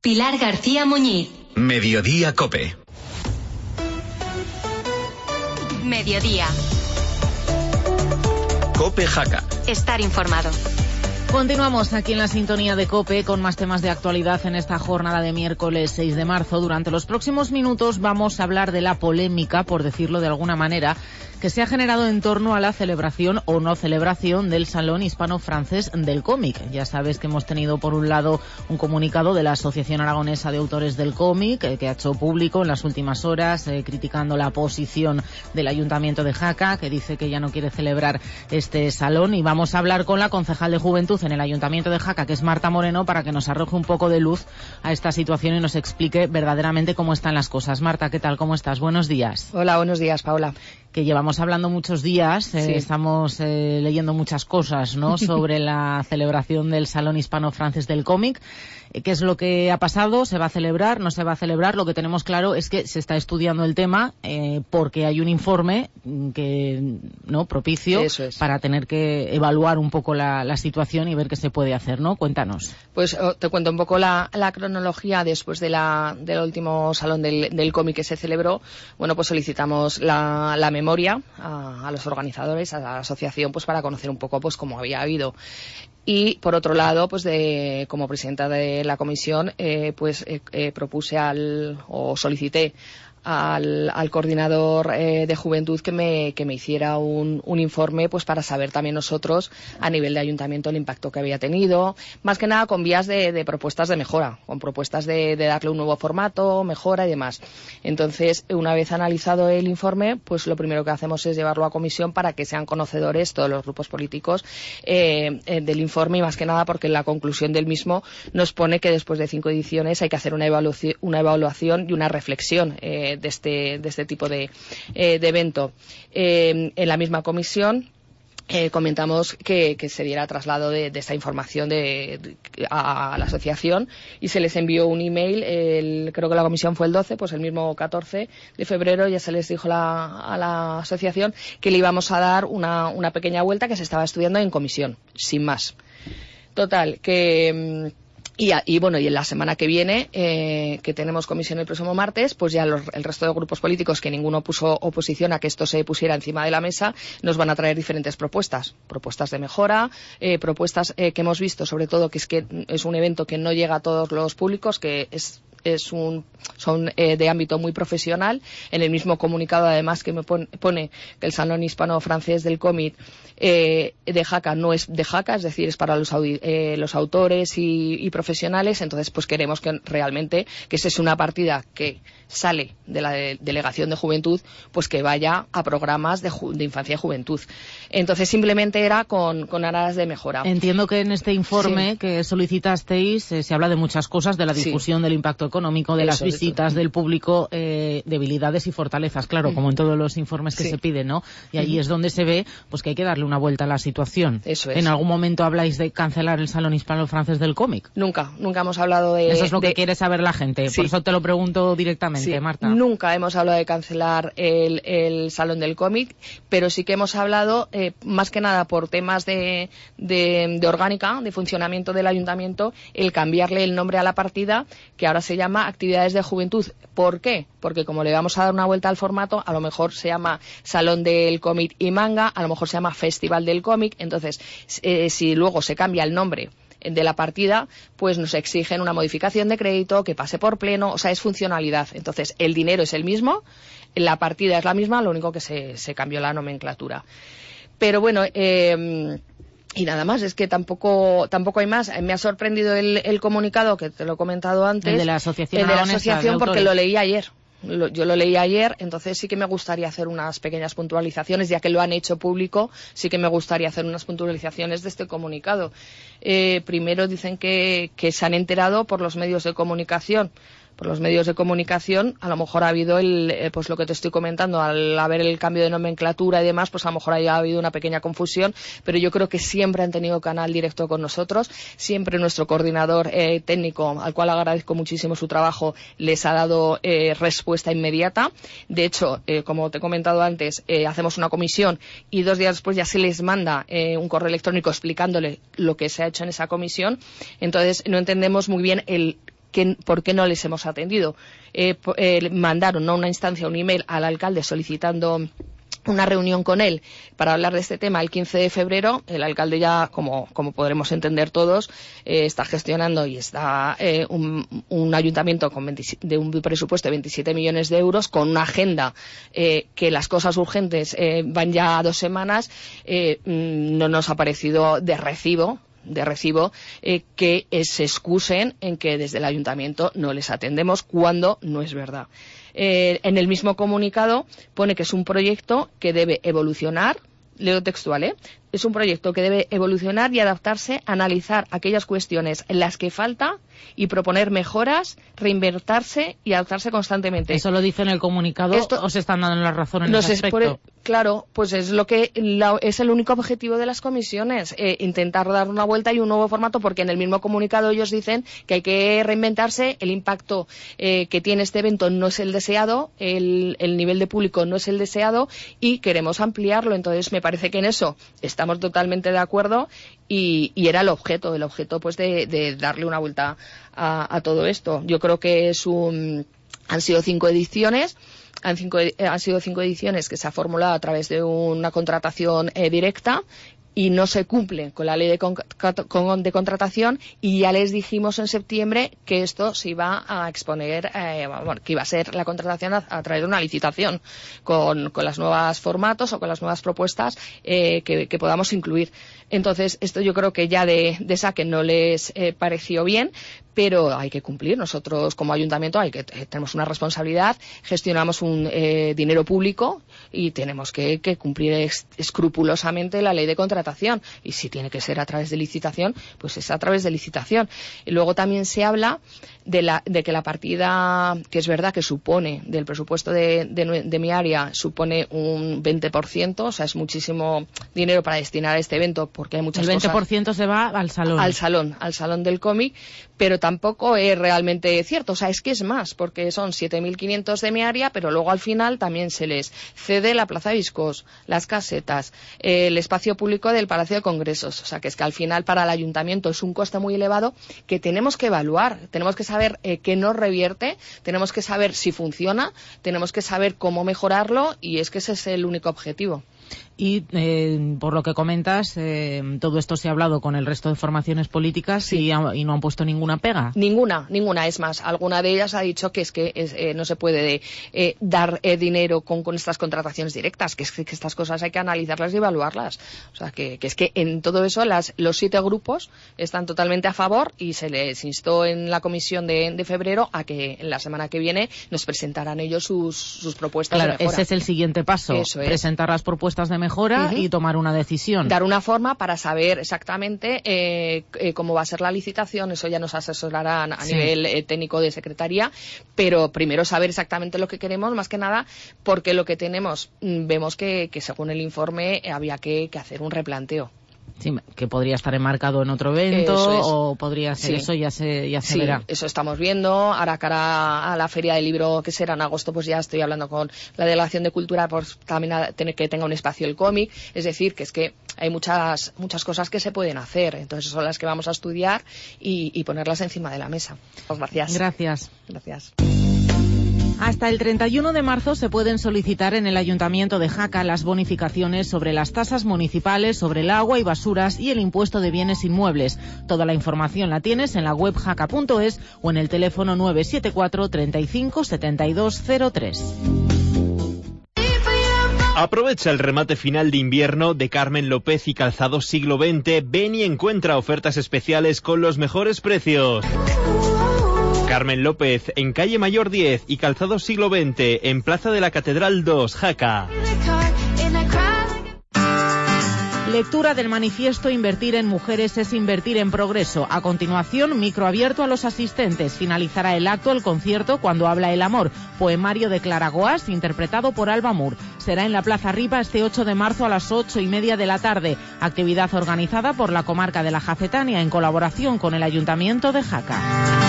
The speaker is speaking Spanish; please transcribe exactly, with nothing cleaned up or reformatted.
Pilar García Muñiz. Mediodía COPE. Mediodía. COPE Jaca. Estar informado. Continuamos aquí en la sintonía de COPE con más temas de actualidad en esta jornada de miércoles seis de marzo. Durante los próximos minutos vamos a hablar de la polémica, por decirlo de alguna manera, que se ha generado en torno a la celebración o no celebración del Salón Hispano-Francés del Cómic. Ya sabes que hemos tenido por un lado un comunicado de la Asociación Aragonesa de Autores del Cómic eh, que ha hecho público en las últimas horas eh, criticando la posición del Ayuntamiento de Jaca, que dice que ya no quiere celebrar este salón, y vamos a hablar con la concejal de Juventud en el Ayuntamiento de Jaca, que es Marta Moreno, para que nos arroje un poco de luz a esta situación y nos explique verdaderamente cómo están las cosas. Marta, ¿qué tal? ¿Cómo estás? Buenos días. Hola, buenos días, Paula. Que llevamos hablando muchos días, eh, sí. estamos eh, leyendo muchas cosas, ¿no?, sobre la celebración del Salón Hispano-Francés del Cómic. ¿Qué es lo que ha pasado? ¿Se va a celebrar? ¿No se va a celebrar? Lo que tenemos claro es que se está estudiando el tema eh, porque hay un informe que no propicio Eso es. para tener que evaluar un poco la, la situación y ver qué se puede hacer, ¿no? Cuéntanos. Pues oh, te cuento un poco la, la cronología después de la, del último Salón del, del Cómic que se celebró. Bueno, pues solicitamos la, la memoria a, a los organizadores, a la asociación, pues para conocer un poco pues cómo había habido. Y por otro lado, pues de, como presidenta de la comisión, eh, pues eh, eh, propuse al, o solicité al, al coordinador eh, de juventud que me, que me hiciera un, un informe, pues para saber también nosotros a nivel de ayuntamiento el impacto que había tenido, más que nada con vías de, de propuestas de mejora, con propuestas de, de darle un nuevo formato, mejora y demás. Entonces, una vez analizado el informe, pues lo primero que hacemos es llevarlo a comisión para que sean conocedores todos los grupos políticos eh, eh, del informe, y más que nada porque en la conclusión del mismo nos pone que después de cinco ediciones hay que hacer una evaluación, una evaluación y una reflexión eh, de este de este tipo de, eh, de evento. Eh, en la misma comisión eh, comentamos que, que se diera traslado de, de esta información de, de, a, a la asociación, y se les envió un email, el, creo que la comisión fue el doce, pues el mismo catorce de febrero ya se les dijo la, a la asociación que le íbamos a dar una, una pequeña vuelta que se estaba estudiando en comisión, sin más. Total, que... Y, y bueno, y en la semana que viene, eh, que tenemos comisión el próximo martes, pues ya los, el resto de grupos políticos, que ninguno puso oposición a que esto se pusiera encima de la mesa, nos van a traer diferentes propuestas, propuestas de mejora, eh, propuestas eh, que hemos visto, sobre todo que es que es un evento que no llega a todos los públicos, que es es un son eh, de ámbito muy profesional. En el mismo comunicado, además, que me pone, pone que el Salón Hispano-Francés del Cómic eh, de Jaca no es de Jaca, es decir, es para los, eh, los autores y, y profesionales. Entonces, pues queremos que realmente que esa es una partida que sale de la de, Delegación de Juventud, pues que vaya a programas de, ju, de infancia y juventud. Entonces, simplemente era con, con aras de mejora. Entiendo que en este informe sí. que solicitasteis eh, se habla de muchas cosas, de la difusión sí. del impacto económico, de Eso, las visitas, de del público, eh, debilidades y fortalezas, claro, mm. como en todos los informes que sí. se piden, ¿no? Y allí mm. es donde se ve pues que hay que darle una vuelta a la situación. Eso es. ¿En algún momento habláis de cancelar el Salón Hispano-Francés del Cómic? Nunca, nunca hemos hablado de... Eso es lo de... que quiere saber la gente, sí. por eso te lo pregunto directamente, sí. Marta. Nunca hemos hablado de cancelar el, el Salón del Cómic, pero sí que hemos hablado, eh, más que nada por temas de, de, de orgánica, de funcionamiento del ayuntamiento, el cambiarle el nombre a la partida, que ahora se llama Actividades de Juventud. ¿Por qué? Porque como le vamos a dar una vuelta al formato, a lo mejor se llama Salón del Cómic y Manga, a lo mejor se llama Festival del Cómic. Entonces, eh, si luego se cambia el nombre de la partida, pues nos exigen una modificación de crédito, que pase por pleno, o sea, es funcionalidad. Entonces, el dinero es el mismo, la partida es la misma, lo único que se, se cambió la nomenclatura. Pero bueno, eh, y nada más, es que tampoco tampoco hay más. Me ha sorprendido el, el comunicado, que te lo he comentado antes. El de la asociación. El de la asociación, porque lo leí ayer. Lo, yo lo leí ayer, entonces sí que me gustaría hacer unas pequeñas puntualizaciones, ya que lo han hecho público, sí que me gustaría hacer unas puntualizaciones de este comunicado. Eh, primero dicen que, que se han enterado por los medios de comunicación. Por los medios de comunicación, a lo mejor ha habido el, eh, pues lo que te estoy comentando, al haber el cambio de nomenclatura y demás, pues a lo mejor haya habido una pequeña confusión, pero yo creo que siempre han tenido canal directo con nosotros, siempre nuestro coordinador eh, técnico, al cual agradezco muchísimo su trabajo, les ha dado eh, respuesta inmediata. De hecho, eh, como te he comentado antes, eh, hacemos una comisión y dos días después ya se les manda eh, un correo electrónico explicándole lo que se ha hecho en esa comisión. Entonces, no entendemos muy bien el que, ¿por qué no les hemos atendido? Eh, eh, mandaron a una instancia un email al alcalde solicitando una reunión con él para hablar de este tema el quince de febrero. El alcalde ya, como, como podremos entender todos, eh, está gestionando y está eh, un, un ayuntamiento con veintisiete, de un presupuesto de veintisiete millones de euros, con una agenda eh, que las cosas urgentes eh, van ya a dos semanas. Eh, no nos ha parecido de recibo de recibo eh, que eh, se excusen en que desde el ayuntamiento no les atendemos cuando no es verdad. Eh, en el mismo comunicado pone que es un proyecto que debe evolucionar, leo textual, ¿eh? Es un proyecto que debe evolucionar y adaptarse, analizar aquellas cuestiones en las que falta y proponer mejoras, reinventarse y adaptarse constantemente. Eso lo dice en el comunicado. Esto, ¿os están dando la razón en ese aspecto? Por, claro, pues es lo que la, es el único objetivo de las comisiones, eh, intentar dar una vuelta y un nuevo formato, porque en el mismo comunicado ellos dicen que hay que reinventarse, el impacto eh, que tiene este evento no es el deseado, el, el nivel de público no es el deseado y queremos ampliarlo. Entonces me parece que en eso está Estamos totalmente de acuerdo y, y era el objeto, el objeto pues de, de darle una vuelta a, a todo esto. Yo creo que es un, han sido cinco ediciones, han, cinco, han sido cinco ediciones que se ha formulado a través de una contratación eh, directa y no se cumple con la ley de, con, con, de contratación, y ya les dijimos en septiembre que esto se iba a exponer, eh, bueno, que iba a ser la contratación a, a través de una licitación con, con los nuevos formatos o con las nuevas propuestas eh, que, que podamos incluir. Entonces, esto yo creo que ya de, de saque no les eh, pareció bien, pero hay que cumplir. Nosotros como ayuntamiento hay que eh, tenemos una responsabilidad, gestionamos un eh, dinero público y tenemos que, que cumplir ex, escrupulosamente la ley de contratación, y si tiene que ser a través de licitación, pues es a través de licitación. Y luego también se habla de, la, de que la partida, que es verdad que supone del presupuesto de, de, de mi área, supone un veinte por ciento, o sea, es muchísimo dinero para destinar a este evento, porque hay muchas cosas. El veinte por ciento cosas, se va al salón. Al salón, al salón del cómic, pero tampoco es realmente cierto. O sea, es que es más, porque son siete mil quinientos de mi área, pero luego al final también se les cede la Plaza Viscos, las casetas, eh, el espacio público del Palacio de Congresos. O sea, que es que al final para el ayuntamiento es un coste muy elevado que tenemos que evaluar. Tenemos que saber eh, qué nos revierte, tenemos que saber si funciona, tenemos que saber cómo mejorarlo, y es que ese es el único objetivo. Y eh, por lo que comentas, eh, todo esto se ha hablado con el resto de formaciones políticas, sí. y, ha, y no han puesto ninguna pega. Ninguna, ninguna. Es más, alguna de ellas ha dicho que es que es, eh, no se puede eh, dar eh, dinero con, con estas contrataciones directas, que es que, que estas cosas hay que analizarlas y evaluarlas. O sea, que, que es que en todo eso las, los siete grupos están totalmente a favor, y se les instó en la comisión de, de febrero a que en la semana que viene nos presentaran ellos sus, sus propuestas claro, de mejora. Ese es el siguiente paso, Eso es. Presentar las propuestas de mejora uh-huh. y tomar una decisión. Dar una forma para saber exactamente eh, eh, cómo va a ser la licitación. Eso ya nos asesorarán a sí. nivel eh, técnico de secretaría, pero primero saber exactamente lo que queremos, más que nada porque lo que tenemos, vemos que, que según el informe eh, había que, que hacer un replanteo. Sí, que podría estar enmarcado en otro evento o podría ser, sí. eso ya se, ya se sí, verá. Eso estamos viendo. Ahora cara a la Feria del Libro, que será en agosto, pues ya estoy hablando con la Delegación de Cultura por también a tener que tenga un espacio el cómic. Es decir, que es que hay muchas muchas cosas que se pueden hacer. Entonces son las que vamos a estudiar y, y ponerlas encima de la mesa. Pues gracias. Gracias. Gracias. Hasta el treinta y uno de marzo se pueden solicitar en el Ayuntamiento de Jaca las bonificaciones sobre las tasas municipales, sobre el agua y basuras y el impuesto de bienes inmuebles. Toda la información la tienes en la web jaca punto es o en el teléfono nueve siete cuatro, treinta y cinco, setenta y dos cero tres. Aprovecha el remate final de invierno de Carmen López y Calzados Siglo veinte. Ven y encuentra ofertas especiales con los mejores precios. Carmen López, en Calle Mayor diez, y Calzados Siglo veinte, en Plaza de la Catedral dos, Jaca. Lectura del manifiesto Invertir en Mujeres es Invertir en Progreso. A continuación, micro abierto a los asistentes. Finalizará el acto el concierto Cuando habla el amor, poemario de Clara Goas, interpretado por Alba Mur. Será en la Plaza Ripa este ocho de marzo a las ocho y media de la tarde. Actividad organizada por la comarca de la Jacetania en colaboración con el Ayuntamiento de Jaca.